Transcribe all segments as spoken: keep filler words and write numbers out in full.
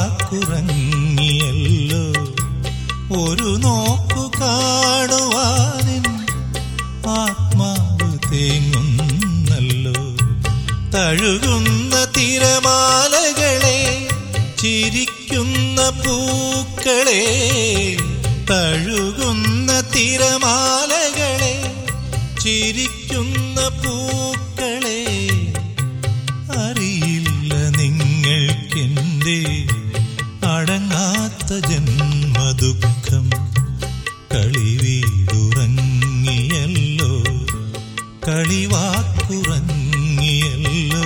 കളിവാക്കുറങ്ങിയല്ലോ ഒരു നോക്കു കാണുവാനിൻ ആത്മാവ് തേങ്ങുന്നല്ലോ. തഴുകുന്ന തിരമാലകളെ ചിരിക്കുന്ന പൂക്കളെ, തഴുകുന്ന തിരമാലകളെ ചിരിക്കുന്ന പൂക്കളെ, അറിയില്ല നിങ്ങൾക്കെന്റെ അടങ്ങാത്ത ജന്മദുഃഖം. കളിവീടുറങ്ങിയല്ലോ കളിവാക്കുറങ്ങിയല്ലോ.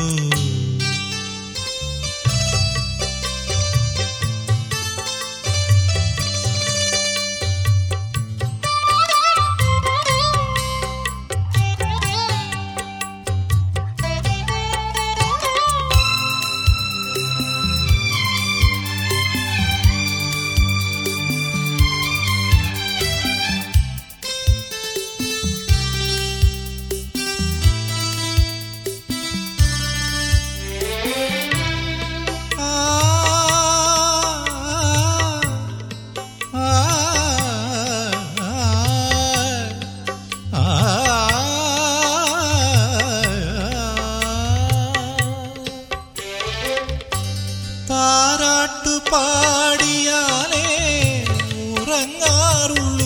താരാട്ടു പാടിയാലേ ഉറങ്ങാറുള്ളൂ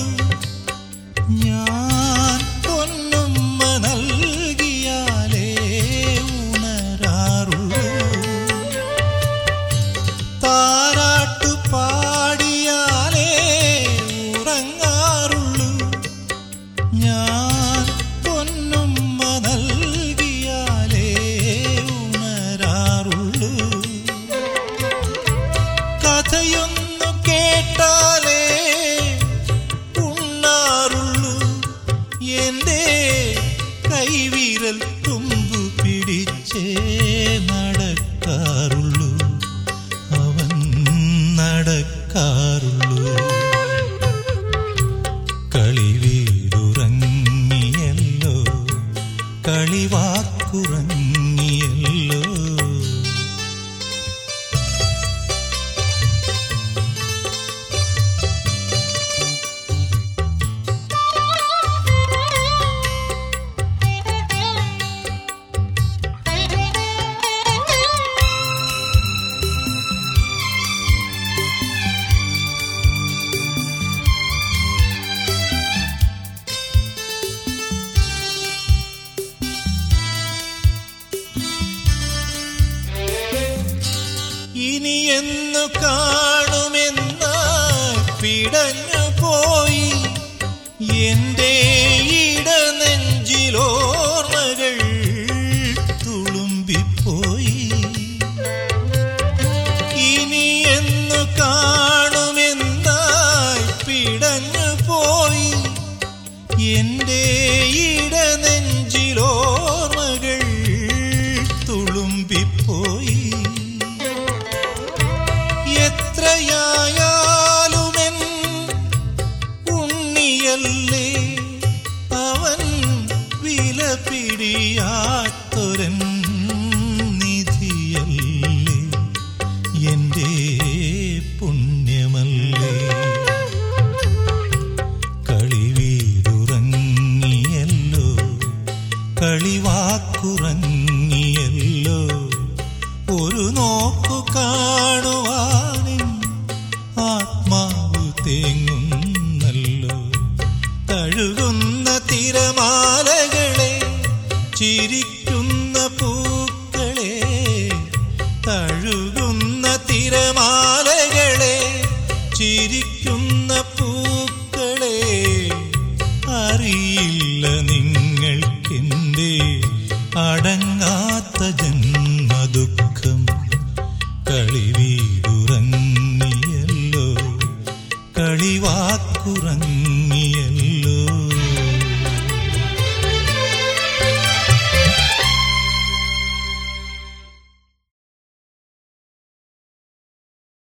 ഞാൻ, പൊന്നുമ്മ നൽകിയാലേ ഉണരാറുള്ളൂ. താരാട്ടു പാടിയാലേ ഉറങ്ങാറുള്ളൂ ഞാൻ, പൊന്നുമ്മ നൽകിയാലേ ഉണരാറുള്ളൂ. കഥയൊന്നു കേട്ടാലേ ഉണ്ണാറുള്ളൂ എന്റെ കൈവിരൽ തുമ്പു പിടിച്ചേ നടക്കാറുള്ളൂ അവൻ നടക്കാറുള്ളൂ. കളിവീടുറങ്ങിയല്ലോ കളിവാക്കുറങ്ങിയല്ലോ. ഇനി എന്നു കാണുമെന്നായി പിടഞ്ഞു പോയി എന്റെ ഇടനെഞ്ചിലോർമ്മകൾ തുളുമ്പിപ്പോയി. ഇനി എന്നു കാണുമെന്നായി പിടഞ്ഞു പോയി എന്റെ ഇടനെഞ്ചിലോർമ്മകൾ തുളുമ്പിപ്പോയി. എത്രയായ